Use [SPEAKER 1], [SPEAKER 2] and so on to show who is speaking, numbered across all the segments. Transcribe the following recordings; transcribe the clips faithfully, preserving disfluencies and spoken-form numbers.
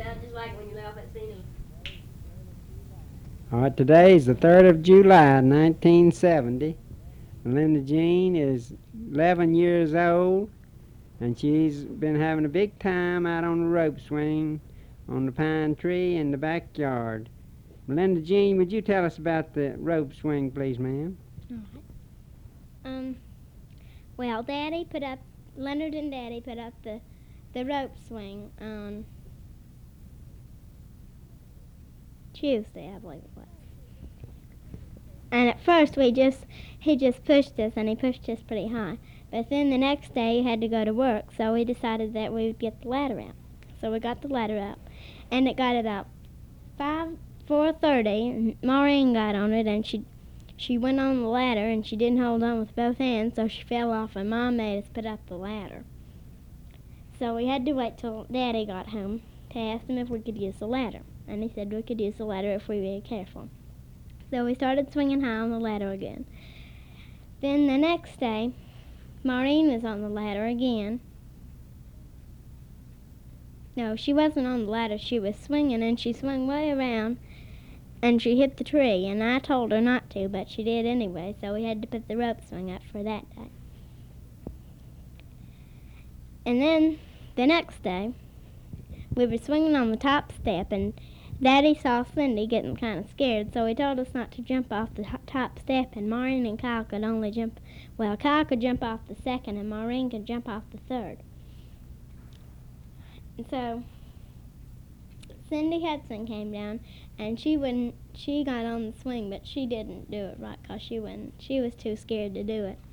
[SPEAKER 1] sounds just like when you laugh at scenery.
[SPEAKER 2] All right, today is the third of July, nineteen seventy. Melinda Jean is eleven years old, and she's been having a big time out on the rope swing on the pine tree in the backyard. Melinda Jean, would you tell us about the rope swing, please, ma'am?
[SPEAKER 3] All right. Um, well, Daddy put up, Leonard and Daddy put up the, the rope swing on Tuesday, I believe it was. And at first we just, he just pushed us, and he pushed us pretty high. But then the next day he had to go to work, so we decided that we would get the ladder out. So we got the ladder out, and it got about five, four thirty, and Maureen got on it, and she she went on the ladder, and she didn't hold on with both hands, so she fell off, and Mom made us put up the ladder. So we had to wait till Daddy got home to ask him if we could use the ladder, and he said we could use the ladder if we were careful. So we started swinging high on the ladder again. Then the next day, Maureen was on the ladder again. No, she wasn't on the ladder. She was swinging, and she swung way around, and she hit the tree. And I told her not to, but she did anyway, so we had to put the rope swing up for that day. And then the next day, we were swinging on the top step, and Daddy saw Cindy getting kind of scared, so he told us not to jump off the top step, and Maureen and Kyle could only jump, well, Kyle could jump off the second, and Maureen could jump off the third. And so Cindy Hudson came down, and she wouldn't, she got on the swing, but she didn't do it right, because she wouldn't, she was too scared to do it.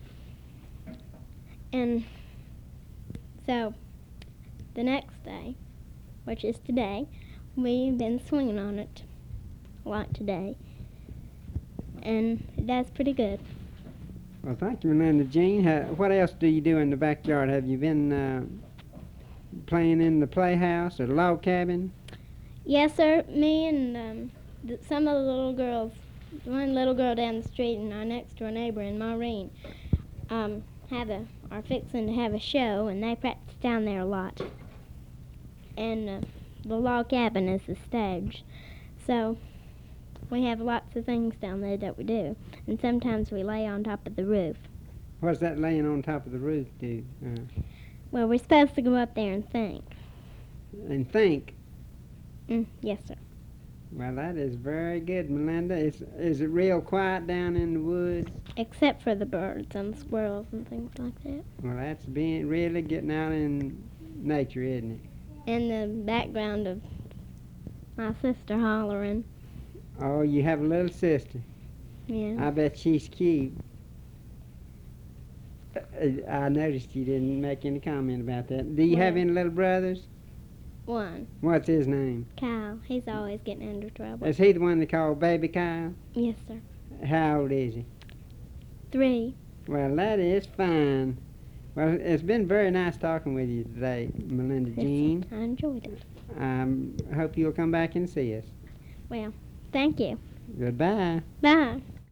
[SPEAKER 3] And so the next day, which is today, we've been swinging on it like today, and that's pretty good.
[SPEAKER 2] Well, thank you, Melinda Jean. Ha- what else do you do in the backyard? Have you been uh, playing in the playhouse or the log cabin?
[SPEAKER 3] Yes, sir. Me and um, th- some of the little girls, one little girl down the street and our next door neighbor in Maureen, um, have a, are fixing to have a show, and they practice down there a lot. And uh, the log cabin is the stage. So we have lots of things down there that we do. And sometimes we lay on top of the roof.
[SPEAKER 2] What's that laying on top of the roof do? Uh,
[SPEAKER 3] Well, we're supposed to go up there and think.
[SPEAKER 2] and think.
[SPEAKER 3] Mm, yes, sir.
[SPEAKER 2] Well, that is very good, Melinda. Is, is it real quiet down in the woods?
[SPEAKER 3] Except for the birds and the squirrels and things like that.
[SPEAKER 2] Well, that's being really getting out in nature, isn't it?
[SPEAKER 3] And the background of my sister hollering.
[SPEAKER 2] Oh, you have a little sister.
[SPEAKER 3] Yeah.
[SPEAKER 2] I bet she's cute. Uh, I noticed you didn't make any comment about that. Do you have
[SPEAKER 3] Well-
[SPEAKER 2] any little brothers?
[SPEAKER 3] One.
[SPEAKER 2] What's his name?
[SPEAKER 3] Kyle. He's always getting into trouble.
[SPEAKER 2] Is he the one they call Baby Kyle?
[SPEAKER 3] Yes, sir.
[SPEAKER 2] How old is he?
[SPEAKER 3] Three.
[SPEAKER 2] Well, that is fine. Well, it's been very nice talking with you today, Melinda
[SPEAKER 3] Yes, sir.
[SPEAKER 2] Jean.
[SPEAKER 3] I enjoyed it.
[SPEAKER 2] I um, hope you'll come back and see us.
[SPEAKER 3] Well, thank you.
[SPEAKER 2] Goodbye.
[SPEAKER 3] Bye.